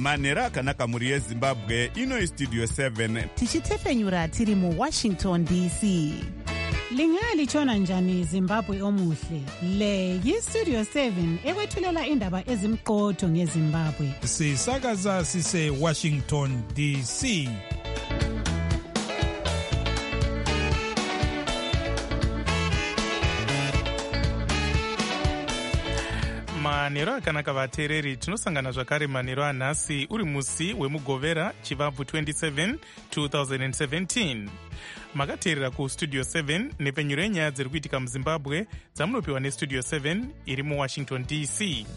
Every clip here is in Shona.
manhero akanaka mhuri yezimbabwe. Ino Studio 7 tichitefenyura tiri muWashington DC. Lingalitshona njani Zimbabwe omuhle? Le yiStudio 7 ekwethulela indaba ezimqotho ngeZimbabwe. Sisakaza sise Washington DC. Manhero akanaka vateereri, tinosangana zvakare manhero anhasi uri musi wemugovera chivabvu 27 2017. Makateerera kuStudio 7 nepfenyuro yenyaya dziri kuitika muZimbabwe dzamunopiwa neStudio 7 iri muWashington DC.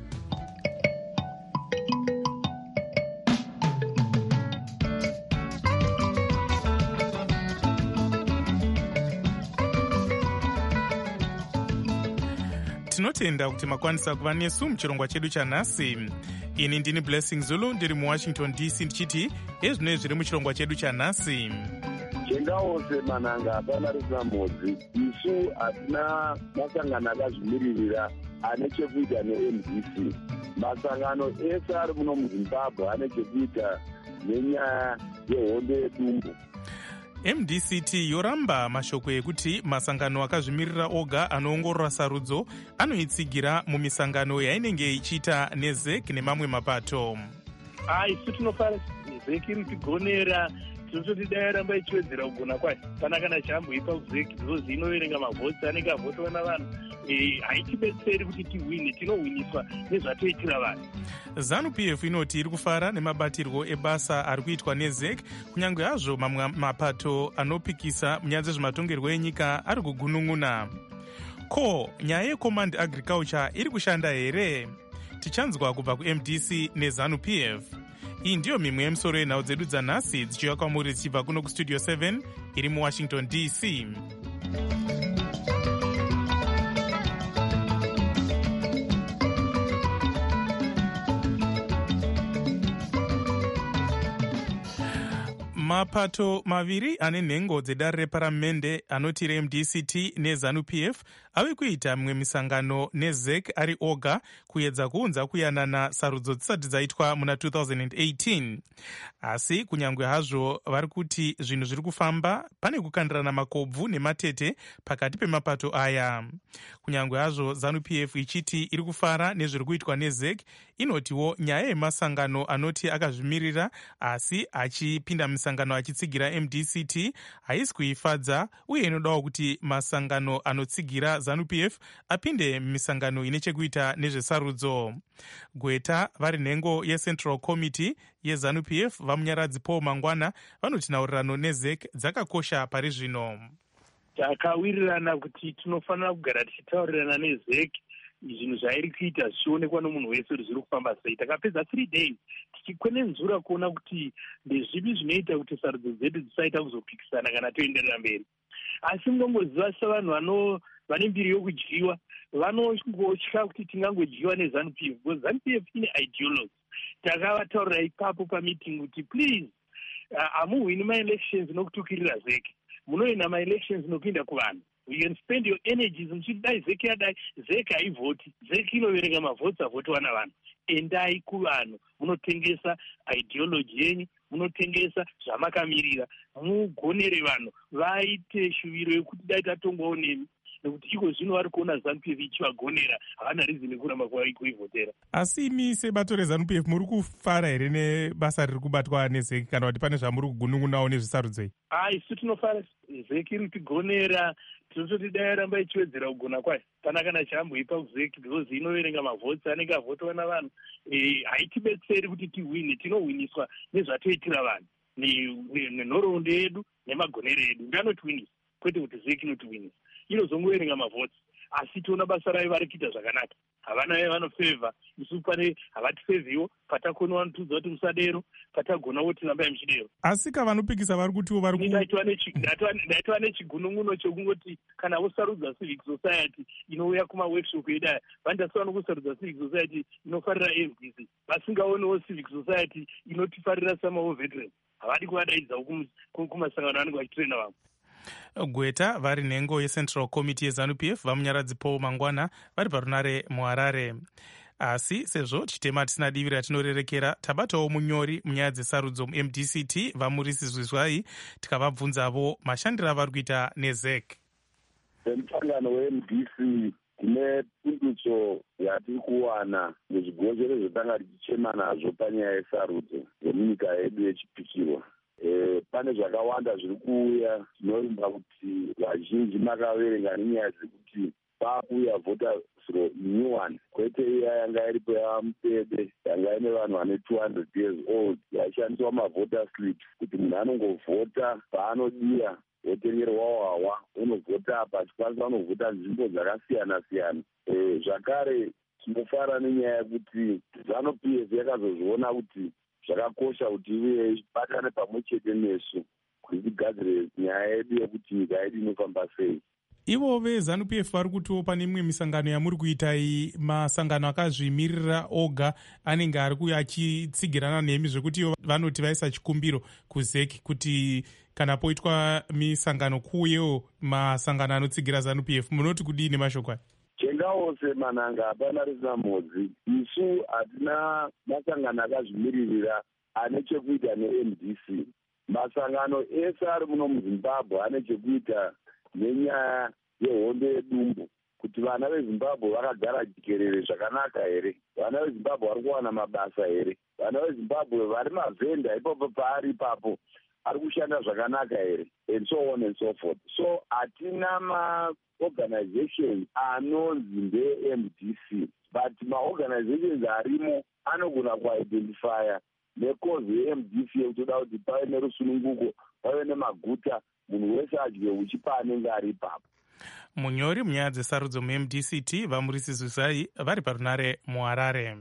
Tinotenda kuti makwanisa kuva nesu muchirongwa chedu chanhasi. Ini ndini Blessing Zulu ndiri muWashington DC ndichiti ezvino zviri muchirongwa chedu chanhasi. Chengaose mananga hapana risina mhodzi. Isu hatina masangano akazvimiririra ane chekuita neMDC. Masangano ese ari muno muZimbabwe ane chekuita nenyaya yehondo yedumbu. MDCT yoramba mashoko ekuti masangano akazvimirira oga anoongorora sarudzo anoitsigira mumisangano yainenge ichiita neZEC nemamwe mapato. Isu tinofara ZEC iri tigonera, tinototi dai yaramba ichiwedzera kugona kwayo pana kana chamboipa kuZEC because inoverenga mavhotsi anenge avhotwa navanhu. Haitibetseri kuti tihwine, tinohwiniswa nezvatoitira vanhu. ZANU-PF inoti iri kufara nemabatirwo ebasa ari kuitwa neZEC, kunyange hazvo mamwe mapato anopikisa munyaya dzezvematongerwo enyika ari kugunun'una. Ko, nyaya yeCommand Agriculture iri kushanda here? Tichanzwa kubva kuMDC neZANU-PF. Iyi ndiyo mimwe yemisoro yenhau dzedu dzanhasi dzichiuya kwamuri dzichibva kuno kuStudio 7 iri muWashington DC. Mapato maviri ane nhengo dzedare reparamende anoti reMDCT neZANU-PF ave kuita mimwe misangano neZEC ari oga kuedza kuunza kuyanana sarudzo dzisati dzaitwa muna 2018. Asi kunyange hazvo vari kuti zvinhu zviri kufamba, pane kukandirana makobvu nematete pakati pemapato aya. Kunyange hazvo ZANU-PF ichiti iri kufara nezviri kuitwa neZEC, inotiwo nyaya yemasangano anoti akazvimirira asi achipinda misangano achitsigira MDCT haisi kuifadza, uye inodawo kuti masangano anotsigira ZANU-PF apinde misangano ine chekuita nezvesarudzo. Gweta vari nhengo yeCentral Committee yeZANU-PF vamunyaradzi Paul Mangwana vanoti nhaurirano neZEC dzakakosha pari zvino. Takawirirana kuti tinofanira kugara tichitaurirana neZEC zvinhu zvairi kuita zvichionekwa nomunhu wese kuti zviri kufamba sei. Takapedza 3 days tichikwenenzura kuona kuti ndezvipi zvinoita kuti sarudzo dzedu dzisaita kuzopikisana kana toenderera mberi. Asi munomboziva sevanhu vane mbiri yokudyiwa vanongotya kuti tingangodyiwa neZANU-PF because ZANU-PF ine ideology. Takavataurira ipapo pameeting kuti please hamuhwini maelections nokutukirira ZEC, munoenda maelections nokuenda kuvanhu. You can spend your energies muchiti dai ZEC yadai, ZEC haivhoti, ZEC inoverenga mavhotsi avhotwa navanhu. Endai kuvanhu munotengesa ideology yenyu, munotengesa zvamakamirira, mugonere vanhu vaite shuviro yekuti dai tatongawo nemi, nekuti iko zvino vari kuona ZANU-PF ichivagonera, havana rizini kuramba kuivhotera. Asi imi sebato reZANU-PF muri kufara here nebasa riri kubatwa neZEC kana kuti pane zvamuri kugunun'unawo nezvisarudzo? Isu tinofara ZEC iri kutigonera, tinototi dai yaramba ichiwedzera kugona kwayo pana kana chamboipa kuZEC because inoverenga mavhotsi anenge avhotwa navanhu. Haitibetseri kuti tihwine, tinohwiniswa nezvatoitira vanhu nenhoroondo yedu nemagonero edu. Ndanotihwinisa kwete kuti ZEC inotihwinisa. Inozongoverenga mavhotsi asi tiona basa rayo vari kuita zvakanaka. Havana vaye vanovhevha, isu pane havatifevhiwo, patakona vanotudza kuti musadero, patagonawo tirambai muchidero. Asi kavanopikisa vari kutiwo vari ndaitwa nechigunun'uno chekungoti kana vosarudza Civic Society inouya kumaworkshop edaya, vandasiwa nokusarudza Civic Society inofarira MDC, vasingaonewo Civic Society inotifarira samawo veterans. Havadi kuvadaidzawo kumasangano anenge vachitrena vamwe. Gweta vari nhengo yeCentral Committee yeZANU-PF vamunyaradzi Paul Mangwana vari parunare muHarare. asi sezvo chitema tisina divi ratinorerekera, tabatawo munyori munyaya dzesarudzo muMDCT Vamurisi Zwiswai tikavabvunzavo mashandiro avari kuita neZEC. Semusangano weMDC tine pundutso yatiri kuwana muzvigonzo rezvotanga tichichema nazvo panyaya yesarudzo yemunyika yedu yechipikirwa. Pane zvakawanda zviri kuuya, tinorimba kuti vazhinji makaverenga nenyaya dzekuti pakuuya voters roll new one, kwete iya yanga iripo yamupede yanga ine vanhu vane 200 years old, yaishandiswa mavota slips kuti munhu anongovhota paanodiya wotengerwa wawa unovhota apa achikwanisa unovhota nzvimbo dzakasiyana siyana. Zvakare tinofara nenyaya yekuti ZANU-PF yakazozviona kuti zvakakosha kuti ive ibatane pamwe chete nesu kuti tigadzire nyaya yedu yekuti nyika yedu inofamba sei. Ivo veZANU-PF vari kutiwo pane imwe misangano yamuri kuitai, masangano akazvimirira oga anenge ari kuuya achitsigirana nemi zvekuti ivo vanoti vaisa chikumbiro kuZEC kuti kana poitwa misangano kuuyewo masangano anotsigira ZANU-PF. Munoti kudini mashoko aya? Chengawose mananga hapana risina mhodzi. Isu hatina masangano akazvimiririra ane chekuita neMDC. Masangano ese ari muno muZimbabwe ane chekuita nenyaya yehondo yedumbu, kuti vana veZimbabwe vakagara jikerere zvakanaka here, vana veZimbabwe vari kuwana mabasa here, vana veZimbabwe vari mavhenda ipapo paari ipapo ari kushanda zvakanaka here, and so on and so forth. So hatina maorganizations anonzi ndeMDC, but maorganizations arimo anogona kuidentifya nekozi yeMDC yekutoda kuti pave nerusununguko, pave nemaguta, munhu wese adye uchi paanenge ari ipapo. Munyori munyaya dzesarudzo muMDCT Vamurisi Zwiswai vari parunare muHarare.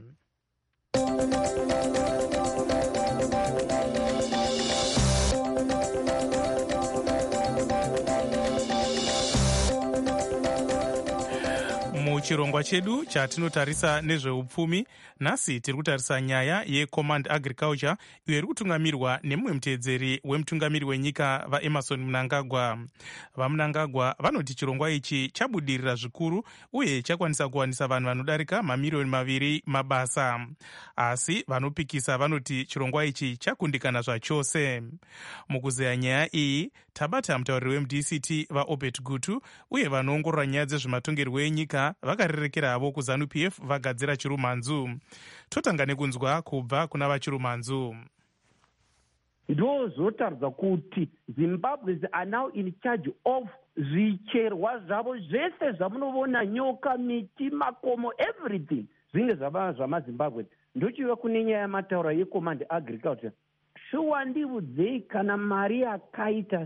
Muchirongwa chedu chatinotarisa nezveupfumi, nhasi tiri kutarisa nyaya yeCommand Agriculture iyo iri kutungamirwa nemumwe muteedzeri wemutungamiri wenyika vaEmmerson Mnangagwa. VaMnangagwa vanoti chirongwa ichi chabudirira zvikuru uye chakwanisa kuwanisa vanhu vanodarika mamiliyoni 2 mabasa. Asi vanopikisa vanoti chirongwa ichi chakundikana zvachose. Mukuzeya nyaya iyi tabata mutauriri weMDCT vaObert Gutu uye vanoongorora nyaya dzezvematongerwo enyika vakarerekeravo kuZANU-PF vagadzira chirumanzu. Totanga nekunzwa kubva kuna vachirumanzu. Ndozotaridza kuti Zimbabweans are now in charge of zvicherwa zvavo zvese zvamunoona, nyoka, miti, makomo, everything zvinge zvava zvamaZimbabwe. Ndochiva kune nyaya yamataura yeCommand Agriculture. Shuwa ndiudzei kana mari yakaita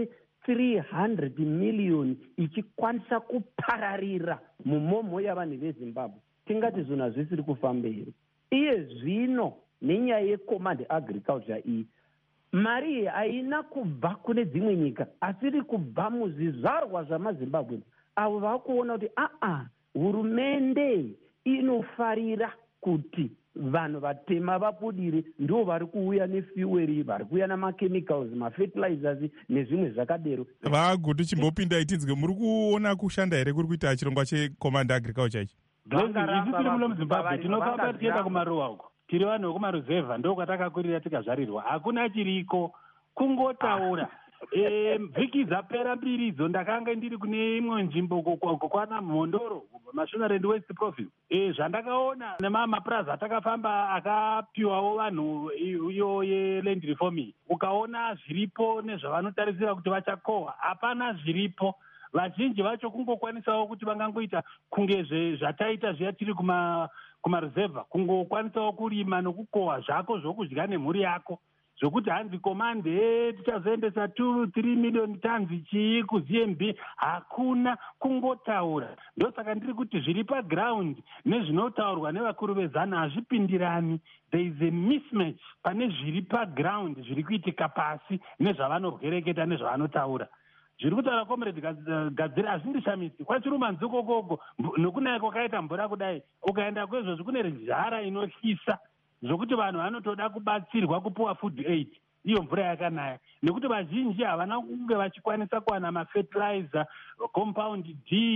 300 million ichikwanisa kupararira mumomho yavanhu veZimbabwe, tingati zvinhu hazvisiri kufamba here. Iye zvino nenyaya yeCommand Agriculture iyi, mari iyi haina kubva kune dzimwe nyika asi iri kubva muzvizvarwa zvamaZimbabwe avo vakuona kuti hurumende inofarira kuti vanhu vatema vapudire, ndo vari kuuya nefueri, vari kuuya namakhemicals, mafertilizers nezvimwe zvakadero. Vagutu chimbopinda tinzwe, muri kuona kushanda here kuri kuita chirongwa cheCommand Agriculture ichi? Isu tiri muno muZimbabwe tinofamba tichienda kumaruwa uko, tiri vanhu vekumaruzevha ndokatakakurira tikazvarirwa, hakuna chiriko, kungotaura. Vhiki dzapera 2 idzo ndakanga ndiri kune imwe nzvimbo kwana Mhondoro, Mashonaland West Province. Zvandakaona nemamapurazi atakafamba akapiwawo vanhu iyo yeland reforming, ukaona zviripo nezvavanotarisira kuti vachakohwa, hapana zviripo. Vazhinji vacho kungokwanisawo kuti vangangoita kunge zvataita zviya tiri kumaruzevha, kungokwanisawo kurima nokukohwa zvako zvokudya nemhuri yako, zvokuti hanzi komande tichazoendesa 2-3 million tons chii kuZMB, hakuna, kungotaura. Ndosaka ndiri kuti zviri paground nezvinotaurwa nevakuru vezana hazvipindirani. There is a mismatch pane zviri paground zviri kuitika pasi nezvavanorwereketa nezvavanotaura. Zviri kutaura comrade Gadzira hazvindishamisi. Kwachirumanzu kokoko nokunaya kwakaita mvura kudai, ukaenda kwezvozvi kune njara inotyisa zvokuti vanhu vanotoda kubatsirwa kupuwa food aid iyo mvura yakanaya, nekuti vazhinji havana kunge vachikwanisa kuwana mafertilizer, compound D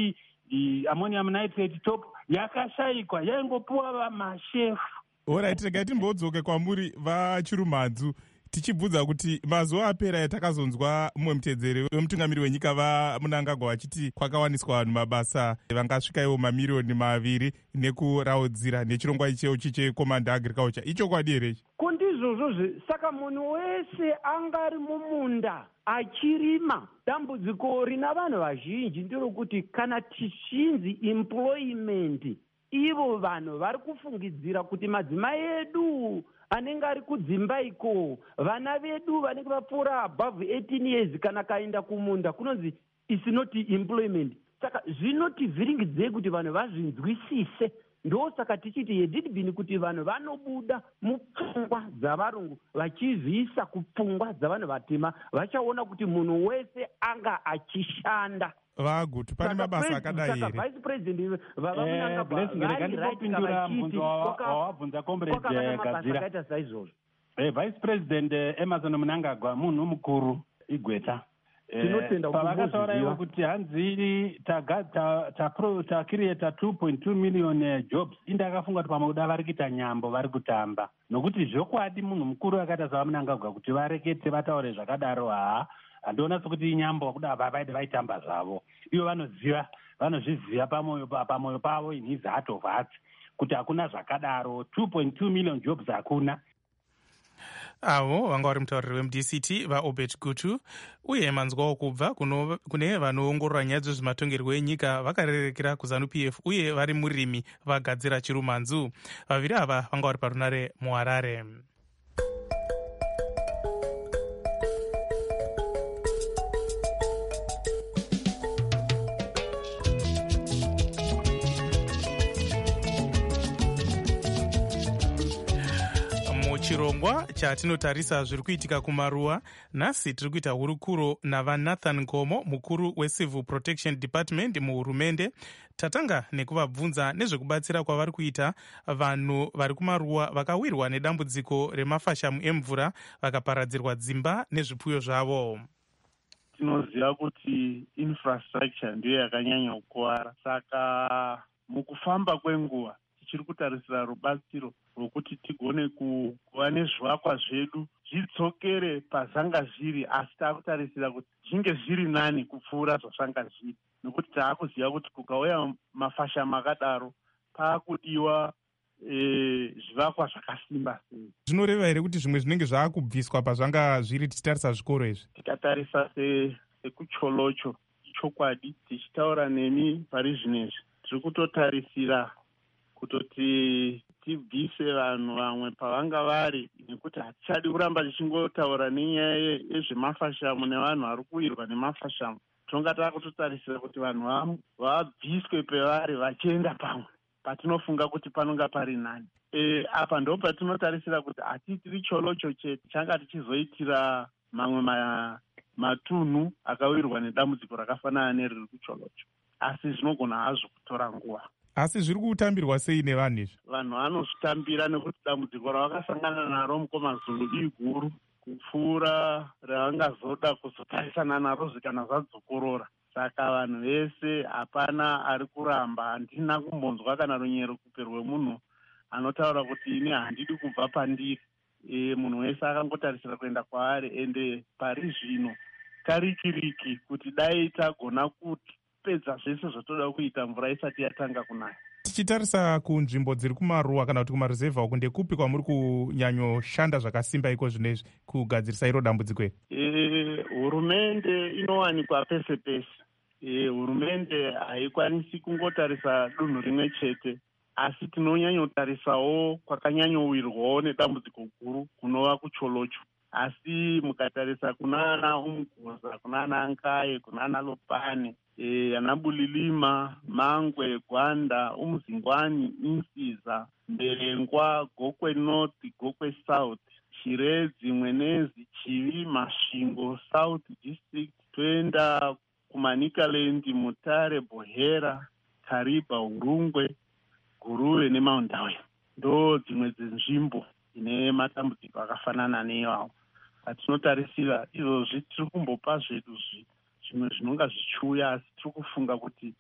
ammonium nitrate top yakashayikwa, yaingopuwa mashefu. Alright, regai timbodzoke kwamuri vachirumhanzu tichibvunza kuti mazuva apera yatakazonzwa mumwe mutedzeri wemutungamiri wenyika vaMnangagwa vachiti kwakawaniswa vanhu mabasa vangasvika iwo mamirioni 2 nekuraudzira nechirongwa ichechi checommand agriculture. Ichokwadi here ichi? Kundizvozvozve, saka munhu wese angari mumunda achirima, dambudziko rina vanhu vazhinji nderokuti kana tichinzi employment, ivo vanhu vari kufungidzira kuti madzimai edu anenge ari kudzimba iko, vana vedu vanenge vapfuura above 18 years kana kaenda kumunda kunonzi is not employment. Saka zvinotivhiringidzei kuti vanhu vazvinzwisise. Ndosaka tichiti yedidibini kuti vanhu vanobuda mupfungwa dzavarungu vachizviisa kupfungwa dzavanhu vatema, vachaona kuti munhu wese anga achishanda. Vagutu, pane mabasa akadai here? Saka vice president vaMnangagwa ndakandipindura mubvunzo wawabvunza comrade Gadzira. Akaita saizvozvo. Vice president Emmerson Mnangagwa munhu mukuru igweta. Pavakataura ivo kuti hanzi takiriyeta 2.2 million jobs, indakafunga kuti pamwe kuda vari kuita nyambo, vari kutamba. Nokuti zvokwadi munhu mukuru akaita saMnangagwa kuti varekete vataure zvakadaro, handiona sokuti inyambo kuda vaitamba zvavo. Ivo vanozviziva pamoyo pavo in his heart of hearts kuti hakuna zvakadaro. 2.2 million jobs hakuna. Avo vanga vari mutauriri weMDCT vaObert Gutu. Uye manzwawo kubva kune vanoongorora nyaya dzezvematongerwo enyika vakarerekera kuZANU-PF uye vari murimi vagadzira chirumhanzu. Vaviri ava vanga vari parunare muHarare. Chirongwa chatinotarisa zviri kuitika kumaruwa, nhasi tiri kuita hurukuro navaNathan Gomo, mukuru weCivil Protection Department muhurumende. Tatanga nekuvabvunza nezvekubatsira kwavari kuita vanhu vari kumaruwa vakawirwa nedambudziko remafashamu emvura vakaparadzirwa dzimba nezvipfuyo zvavo. Tinoziva kuti infrastructure ndiyo yakanyanya kukuwara, saka mukufamba kwenguva tichiri kutarisira rubatsiro rwokuti tigone kuva nezvivakwa zvedu zvidzokere pazvanga zviri, asi taakutarisira kuti zvinge zviri nani kupfuura zvazvanga zviri, nokuti taakuziva kuti kukauya mafashamu akadaro paakudiwa zvivakwa zvakasimba sei. Zvinoreva here kuti zvimwe zvinenge zvaakubviswa pazvanga zviri tichitarisa zvikoro izvi? Tikatarisa sekucholocho, chokwadi tichitaura nemi pari zvinezvi tiri kutotarisira kutoti tibvise vanhu vamwe pavanga vari, nekuti hatichadi kuramba tichingotaura nenyaya yezvemafashamu nevanhu vari kuwirwa nemafashamu. Tonga taakutotarisira kuti vanhu vabviswe pevari vachienda pamwe patinofunga kuti panonga pari nani. Apa ndo patinotarisira kuti hatitiri cholocho chete, changa tichizoitira mamwe matunhu akawirwa nedambudziko rakafanana neriri kucholocho, asi zvinogona hazvo kutora nguva. Asi zviri kutambirwa sei nevanhu izvi? Vanhu vanozvitambira nekuti dambudziko ravakasangana naro mukomazulu iguru kupfuura ravangazoda kuzotarisana naro zvikana zvadzokorora. Saka vanhu vese hapana ari kuramba. Handina kumbonzwa kana runyero kupe rwemunhu anotaura kuti ini handidi kubva pandiri. Munhu wese akangotarisira kuenda kwaari, ende pari zvino karikiriki kuti dai tagona kuti pedza zvese zvotoda kuita mvura isati yatanga kunaya. Tichitarisa kunzvimbo dziri kumaruwa kana kuti kumaruzevha uku, ndekupi kwamuri kunyanyoshanda zvakasimba iko zvinezvi kugadzirisa iro dambudziko iri? Hurumende inowanikwa pese pese. Hurumende haikwanisi kungotarisa dunhu rimwe chete, asi tinonyanyotarisawo kwakanyanyowirwawo nedambudziko guru kunova kucholocho. Asi mukatarisa kunana Umugoza, kunana Ankaye, kunana Lopane, Anabulilima, Mangwe, Gwanda, Umzingwani, Insiza, Mberengwa, Gokwe North, Gokwe South, Chiredzi, Mwenezi, Chivi, Masvingo, South District, toenda kuManikaland, Mutare, Bohera, Kariba, Urungwe, Guruve neMaundawe. Ndo dzimwe dzenzvimbo ine matambudziko akafanana neiwawo. Patinotarisira izvozvi tiri kumbopa zvedu zvimwe zvinonga zvichiuya, asi tiri kufunga kuti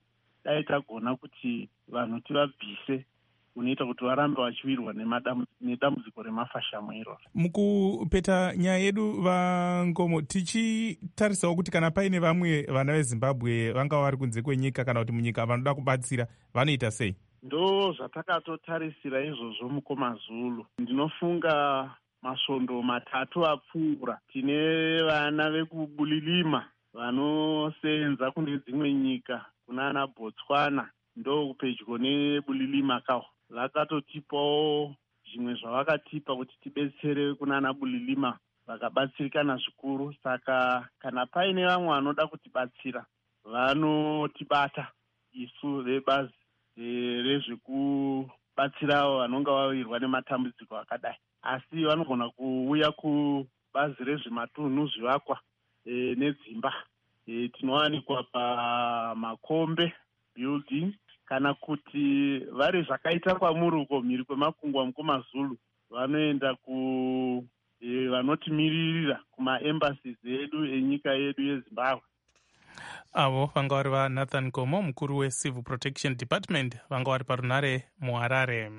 dai tagona kuti vanhu tivabvise unoita kuti varambe vachiwirwa nedambudziko remafashamo iroro. Mukupeta nyaya yedu vaNgomo, tichitarisawo kuti kana paine vamwe vana veZimbabwe vanga vari kunze kwenyika kana kuti munyika vanoda kubatsira vanoita sei? Ndo zvatakatotarisira izvozvo mukomazulu. Ndinofunga masvondo 3 apfuura. Tine vana vekubulilima vanosenza kune dzimwe nyika kunana Botswana, ndo pedyo nebulilima kawo. Vakatotipawo zvimwe zvavakatipa kuti tibetsere kunana bulilima, vakabatsirikana zvikuru. Saka kana paine vamwe vanoda kutibatsira vanotibata isu vebazi rezvekubatsirawo vanonga vawirwa nematambudziko akadai, asi vanogona kuuya kubazi rezvematunhu, zvivakwa nedzimba. Tinowanikwa paMakombe building, kana kuti vari zvakaita kwamuri uko mhiri kwemakungwa mukomazulu vanoenda vanotimiririra kumaembassies edu enyika yedu yeZimbabwe. Avo vanga vari vaNathan Gomo, mukuru weCivil Protection Department, vanga vari parunare muHarare.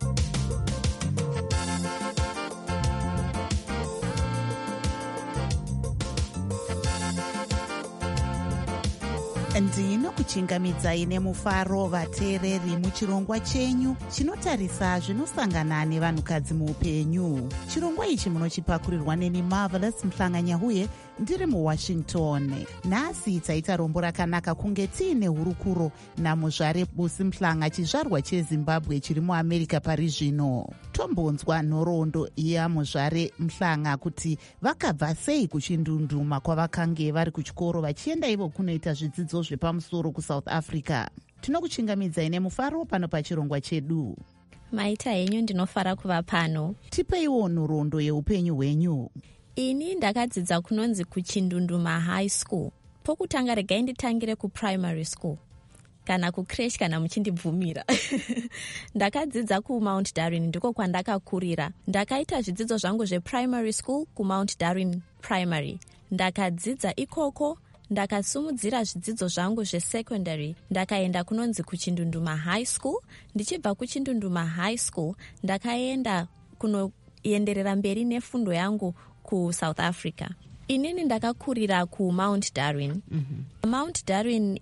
Ndinokuchingamidzai nemufaro vateereri muchirongwa chenyu chinotarisa zvinosangana nevanhukadzi muupenyu. Chirongwa ichi munochipakurirwa neni Marvelous Mhlanganyahuye ndiri muWashington. Nhasi taita rombo rakanaka kunge tiine hurukuro namuzvare Busi Mhlanga, chizvarwa cheZimbabwe chiri muAmerica pari zvino. Tombonzwa nhoroondo yamuzvare Mhlanga kuti vakabva sei kuchindunduma kwavakange vari kuchikoro vachienda ivo kunoita zvidzidzo zvepamusoro kuSouth Africa. Tinokuchingamidzai nemufaro pano pachirongwa chedu. Maita henyu, ndinofara kuva pano. Tipeiwo nhoroondo yeupenyu hwenyu. Ini ndakadzidza kunonzi kuchindunduma high school. Pokutanga regai nditangire kuprimary school kana kucreche kana muchindibvumira. Ndakadzidza kuMount Darwin, ndiko kwandakakurira. Ndakaita zvidzidzo zvangu zveprimary school kuMount Darwin Primary. Ndakadzidza ikoko, ndakasumudzira zvidzidzo zvangu zvesecondary, ndakaenda kunonzi kuchindunduma high school. Ndichibva kuchindunduma high school ndakaenda kunoenderera mberi nefundo yangu kuSouth Africa. Inini ndakakurira kuMount Darwin. Mount Darwin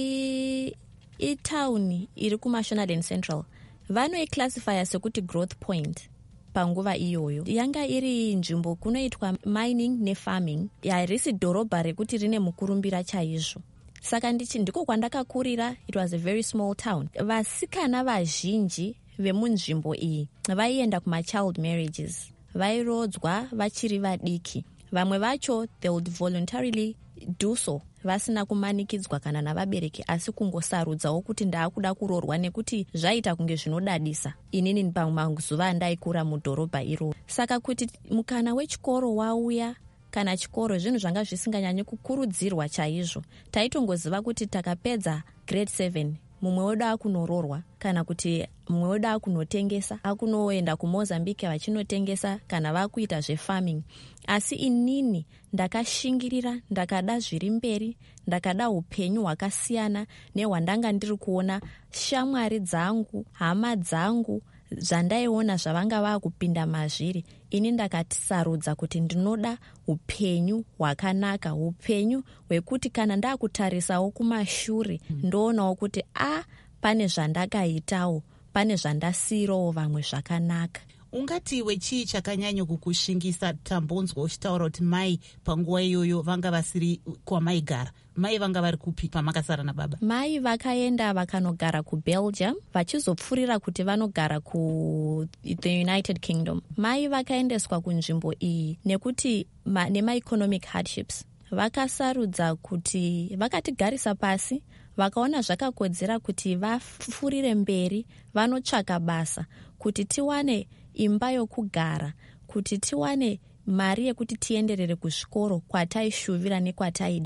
itauni iri kuMashonaland Central. Vanoiclassifya sekuti growth point. Panguva iyoyo yanga iri nzvimbo kunoitwa mining nefarming, yarisi dhorobha rekuti rine mukurumbira chaizvo. Saka ndiko kwandakakurira. It was a very small town. Vasikana vazhinji vemunzvimbo iyi vaienda kumachild marriages, vairodzwa vachiri vadiki. Vamwe vacho they would voluntarily do so, vasina kumanikidzwa kana navabereki, asi kungosarudzawo kuti ndaakuda kurorwa nekuti zvaita kunge zvinodadisa. Inini pamazuva andaikura mudhorobha iro. Saka kuti mukana wechikoro wauya, kana chikoro zvinhu zvanga zvisinganyanyi kukurudzirwa chaizvo. Taitongoziva kuti takapedza grade 7 mumwe wedu akunororwa, kana kuti mumwe wedu akunotengesa, akunoenda kuMozambique vachinotengesa, kana vakuita zvefarming. Asi inini ndakashingirira, ndakada zviri mberi, ndakada upenyu hwakasiyana nehwandanga ndiri kuona shamwari dzangu, hama dzangu zvandaiona zvavanga vakupinda mazviri. Ini ndakatisarudza kuti ndinoda upenyu hwakanaka, upenyu hwekuti kana ndakutarisawo kumashure ndoonawo kuti pane zvandakaitawo, pane zvandasiyirawo vamwe zvakanaka. Ungati iwe chii chakanyanya kukushingisa? Tambonzwa uchitaura kuti mai panguva iyoyo vanga vasiri kwamaigara. Mai vanga vari kupi pamakasara nababa? Mai vakaenda vakanogara kuBelgium, vachizopfurira kuti vanogara kuThe United Kingdom. Mai vakaendeswa kunzvimbo iyi nekuti nemaeconomic hardships. Vakasarudza kuti vakatigarisa pasi, vakaona zvakakodzera kuti vapfurire mberi, vanotsvaka basa, kuti tiwane imba yokugara, kuti tiwane mari yekuti tienderere kuzvikoro kwataishuvira nekwataida.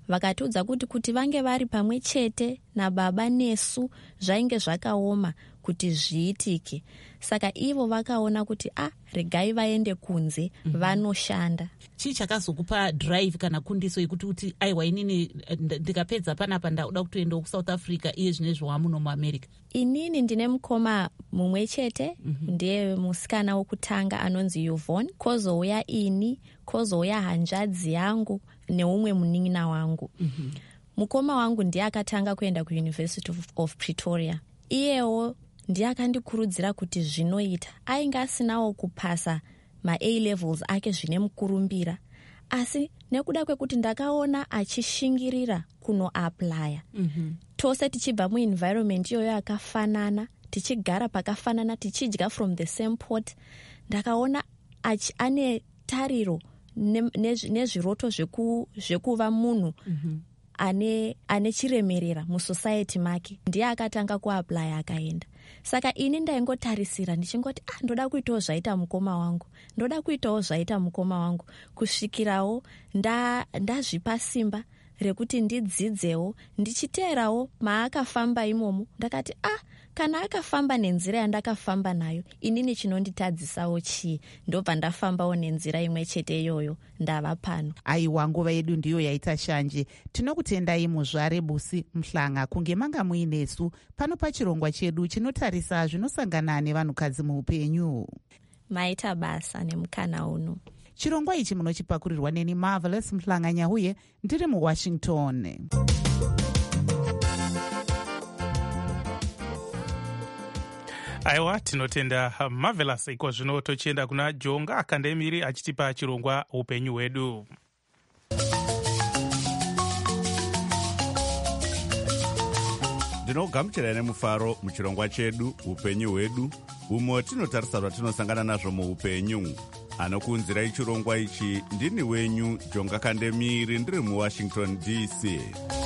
vakatiudza kuti vange vari pamwe chete nababa nesu zvainge zvakaoma kuti zviitike. Saka ivo vakaona kuti regai vaende kunze vanoshanda. Chii chakazokupa drive kana kundiso yekuti kuti aiwa inini ndikapedza panapa ndakuda kutoenda kuSouth Africa iye zvinezvi wamuno muAmerica? Inini ndine mukoma mumwe chete, ndiye musikana wokutanga anonzi Yvonne, kozouya ini, kozouya hanzvadzi yangu neumwe munin'ina wangu. Mukoma wangu ndiye akatanga kuenda kuUniversity of Pretoria. Iyewo ndiye akandikurudzira kuti zvinoita. Ainge asinawo kupasa ma-A levels ake zvine mukurumbira, asi nekuda kwekuti ndakaona achishingirira kunoaplya. Tose tichibva muenvironment iyoyo yakafanana, tichigara pakafanana, tichidya from the same pot, ndakaona ane tariro nezviroto zvekuva munhu ane chiremerera musociety make. Ndiye akatanga kuaplya akaenda. Saka ini ndaingotarisira ndichingoti ndoda kuitawo zvaita mukoma wangu, ndoda kuitawo zvaita mukoma wangu, kusvikirawo ndazvipa simba rekuti ndidzidzewo, ndichiteerawo maakafamba imomo. Ndakati kana akafamba nenzira yandakafamba nayo, inini chinonditadzisawo chii? Ndobva ndafambawo nenzira imwe chete iyoyo, ndava pano. Aiwa, nguva yedu ndiyo yaita shanje. Tinokutendai muzvare Busi Mhlanga kunge manga muinesu pano pachirongwa chedu chinotarisa zvinosangana nevanhukadzi muupenyu. Maita basa nemukana uno. Chirongwa ichi munochipakurirwa neni Marvelous Mhlanga Nyahuye, ndiri muWashington. Aiwa, tinotenda Marvelous. Iko zvino tochienda kuna Jonga Akandemiri achitipa chirongwa upenyu hwedu. Ndinogamuchira nemufaro muchirongwa chedu upenyu hwedu, umo tinotarisa zvatinosangana nazvo muupenyu. Anokuunzirai chirongwa ichi ndini wenyu Jonga Kandemiri, ndiri muWashington DC.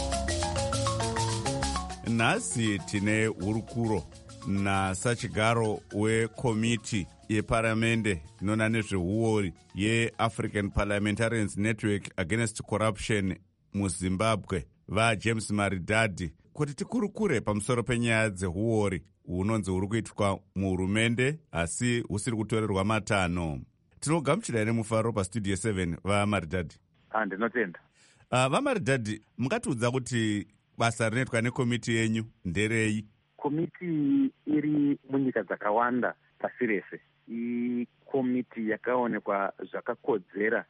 Nhasi tine hurukuro nasachigaro wekomiti yeparamende inoona nezveuori yeAfrican Parliamentarians Network Against Corruption muZimbabwe, vaJames Maridadi, kuti tikurukure pamusoro penyaya dzeuori hunonzi huri kuitwa muhurumende asi husiri kutorerwa matanho. Tinogamuchira nemufaro pastudio 7 vaMaridadi. Ndinotenda. VaMaridadi, mungatiudza kuti basa rinoitwa nekomiti yenyu nderei? Komiti iri munyika dzakawanda pasi rese. Ikomiti yakaonekwa zvakakodzera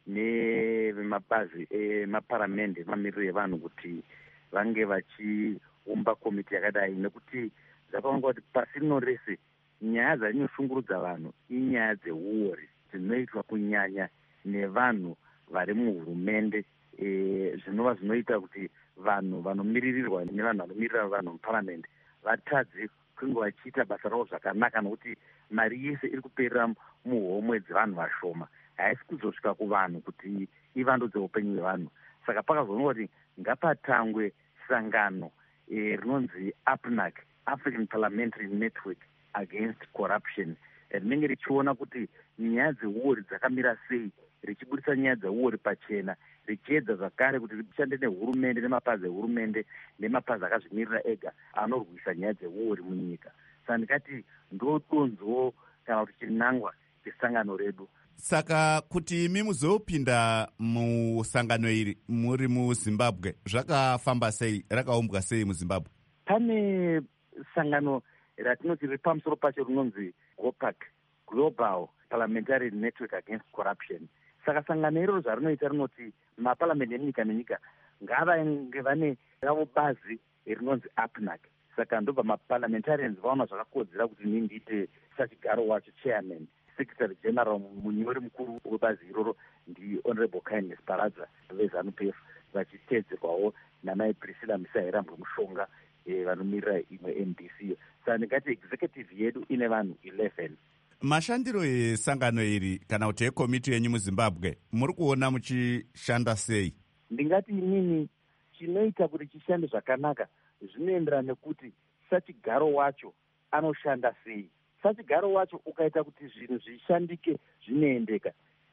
nevemabazi emaparamende mamiriro evanhu kuti vange vachiumba komiti yakadai, nekuti zvakaonekwa kuti pasi rino rese nyaya dzarinoshungurudza vanhu inyaya dzeuori dzinoitwa kunyanya nevanhu vari muhurumende, zvinova zvinoita kuti vanhu vanomiririrwa nevanhu vanomirira vanhu muparamende vatadze kunge vachiita basa ravo zvakanaka, nokuti mari yese iri kuperera muhomwe dzevanhu vashoma, haisi kuzosvika kuvanhu kuti ivandudze upenyu hwevanhu. Saka pakazoonekwa kuti ngapatangwe sangano rinonzi APNAC, African Parliamentary Network Against Corruption, rinenge richiona kuti nyaya dzeuori dzakamira sei, richibudisa nyaya dzeuori pachena, richiedza zvakare kuti rishande nehurumende nemapazi ehurumende nemapazi akazvimirira ega anorwisa nyaya dzeuori munyika. Saka ndikati ndodonzwo kana kuti chinangwa chisangano redu. Saka kuti imi muzopinda musangano iri muri muZimbabwe, zvakafamba sei, rakaumbwa sei muZimbabwe? Pane sangano ratinoti riri pamusoro pacho rinonzi GOPAC, Global Parliamentary Network Against Corruption. Saka sangano iroro zvarinoita rinoti maparamende enyika nenyika ngavange vane ravo bazi rinonzi APNAC. Saka ndobva maparliamentarians vaona zvakakodzera kuti ini ndiite sachigaro wacho chairman. Secretary General munyori mukuru webazi iroro ndi Honorable Kindness Paradza veZANU-PF, vachiteedzerwawo namai Priscilla Misahirambwe Mushonga vanomirira imwe MDC. Saka ndingati executive yedu ine vanhu 11. Mashandiro esangano iri kana kuti ekomiti yenyu muZimbabwe muri kuona muchishanda sei? Ndingati inini chinoita kuti chishande zvakanaka zvinoenderana nekuti sachigaro wacho anoshanda sei. Sachigaro wacho ukaita kuti zvinhu zvishandike zvinoendeka,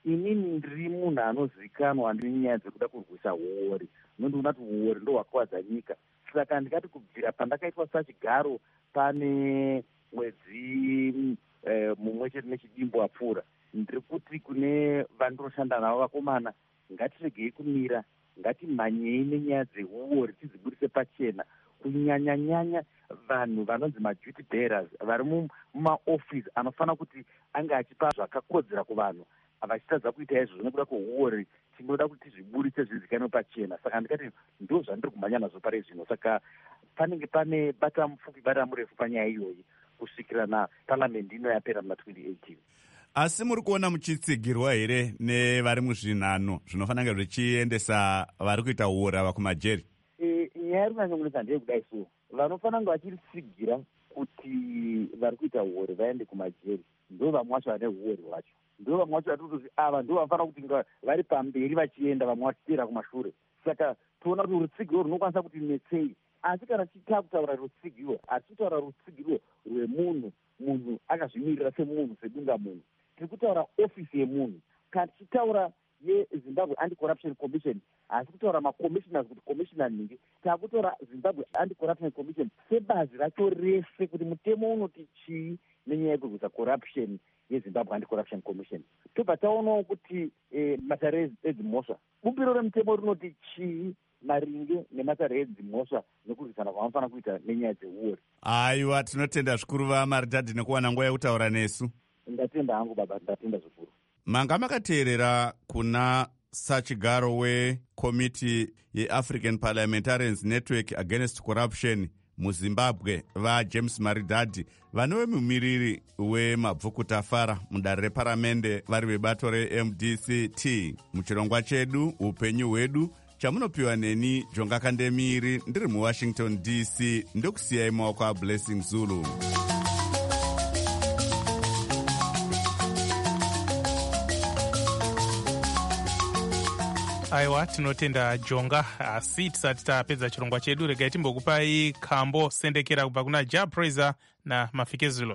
inini ndiri munhu anozivikanwa handiri nyaya dzekuda kurwisa uori, nondiona kuti uori ndo hwakuvadza nyika. Saka ndikati kubvira pandakaitwa sachigaro pane mwedzi mumwe chete nechidimbo apfuura, ndiri kuti kune vandinoshanda navo vakomana, ngatiregei kumira, ngatimhanyei nenyaya dzeuori tidzibudise pachena, kunyanya-nyanya vanhu vanonzi maduty bearers vari mumaofisi anofanira kuti ange achipa zvakakodzera kuvanhu, vachitadza kuita izvo nekuda kweuori, tinoda kuti tizvibudise zvizikanwe pachena. Saka ndikati ndo zvandiri kumhanya nazvo pari zvino. Saka panenge pane bata mupfupi bata murefu panyaya iyoyi kusvikira naparamendi ino yapera muna 2018. Asi muri kuona muchitsigirwa here nevari muzvinhano zvinofanira zvichiendesa vari kuita uori ava kumajeri? Nyaya iri kunyanyongonesa ndeyekudai so, vanofanira kunge vachiritsigira kuti vari kuita uori vaende kumajeri, ndo vamwe vacho vane uori hwacho, ndo vamwe vacho vatiri kuti ava ndo vanofanira kuti vari pamberi vachienda, vamwe vachiteera kumashure. Saka toona kuti rutsigiro runokwanisa kuti netsei, asi kana tichita kutaura rutsigiro, hatitaura rutsigiro rwemunhu, munhu akazvimirira semunhu, sedunga munhu, tiri kutaura ofisi yemunhu. Kana tichitaura yeZimbabwe Anti-Corruption Commission, asi kutaura macommissioners kuti commissioner nhingi, takutora Zimbabwe Anti-Corruption Commission sebazi racho rese kuti mutemo unoti chii nenyaya yekurwisa corruption yeZimbabwe Anti-Corruption Commission. Tobva taonawo kuti matare edzimhosva, bumbiro remutemo rinoti chii maringe nematare edzimhosva nekurwisana kwavanofanira kuita nenyaya dzeuori. Aiwa, tinotenda zvikuru vaMaridadi nekuwana nguva yekutaura nesu. Ndatenda hangu baba, ndatenda zvikuru. Manga makateerera kuna sachigaro wekomiti yeAfrican Parliamentarians Network Against Corruption muZimbabwe vaJames Maridadi, vanove mumiriri wemabvukutafara mudare reparamende vari vebato reMDCT. Muchirongwa chedu upenyu hwedu chamunopiwa neni Jonga Kandemiri ndiri muWashington DC, ndokusiyai maoko aBlessing Zulu. Aiwa, tinotenda Jonga. Asi tisati tapedza chirongwa chedu, regai timbokupai kambo sendekera kubva kuna Ja Praiser naMafikezulo.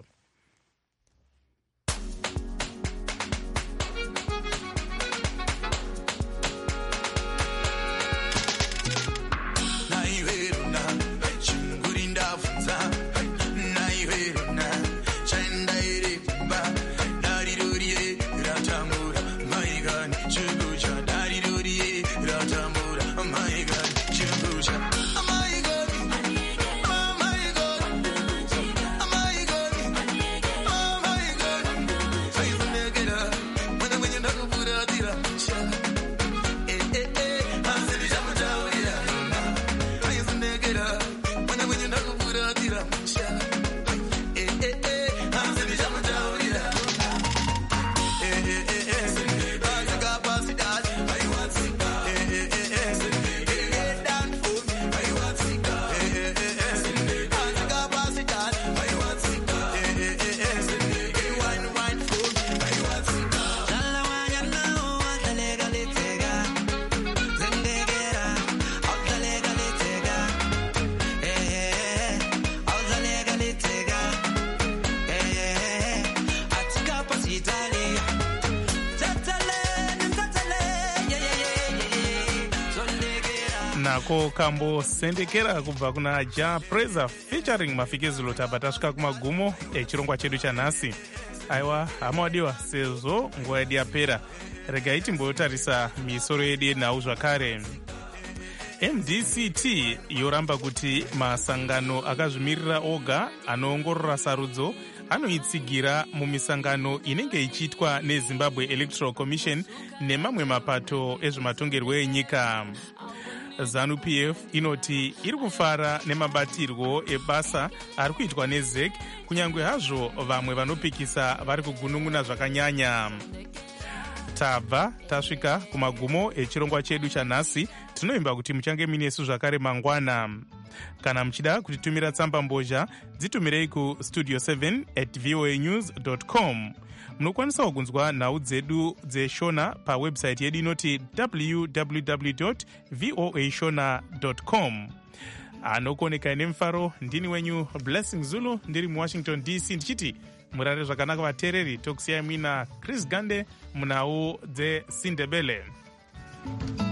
Nako kambo sendekera kubva kuna Ja Praiser featuring Mafikezulo. Tabva tasvika kumagumo echirongwa chedu chanhasi. Aiwa hama wadiwa, sezvo nguva yedu yapera, regai timbotarisa misoro yedu yenhau zvakare. MDCT yoramba kuti masangano akazvimirira oga anoongorora sarudzo anoitsigira mumisangano inenge ichiitwa neZimbabwe Electoral Commission nemamwe mapato ezvematongerwo enyika. ZANU-PF inoti iri kufara nemabatirwo ebasa ari kuitwa neZEC, kunyange hazvo vamwe vanopikisa vari kugunun'una zvakanyanya. Tabva tasvika kumagumo echirongwa chedu chanhasi. Tinoimba kuti muchange minesu zvakare mangwana. Kana muchida kutitumira tsamba mbozha, dzitumirei ku studio7@voanews.com. Munokwanisa kunzwa nhau dzedu dzeshona pawebsite yedu inoti www.voashona.com. anokuonekai nemufaro. Ndini wenyu Blessing Zulu ndiri muWashington DC ndichiti murare zvakanaka vateereri. Tokusiyai muina Chris Gande munhau dzeSindebele.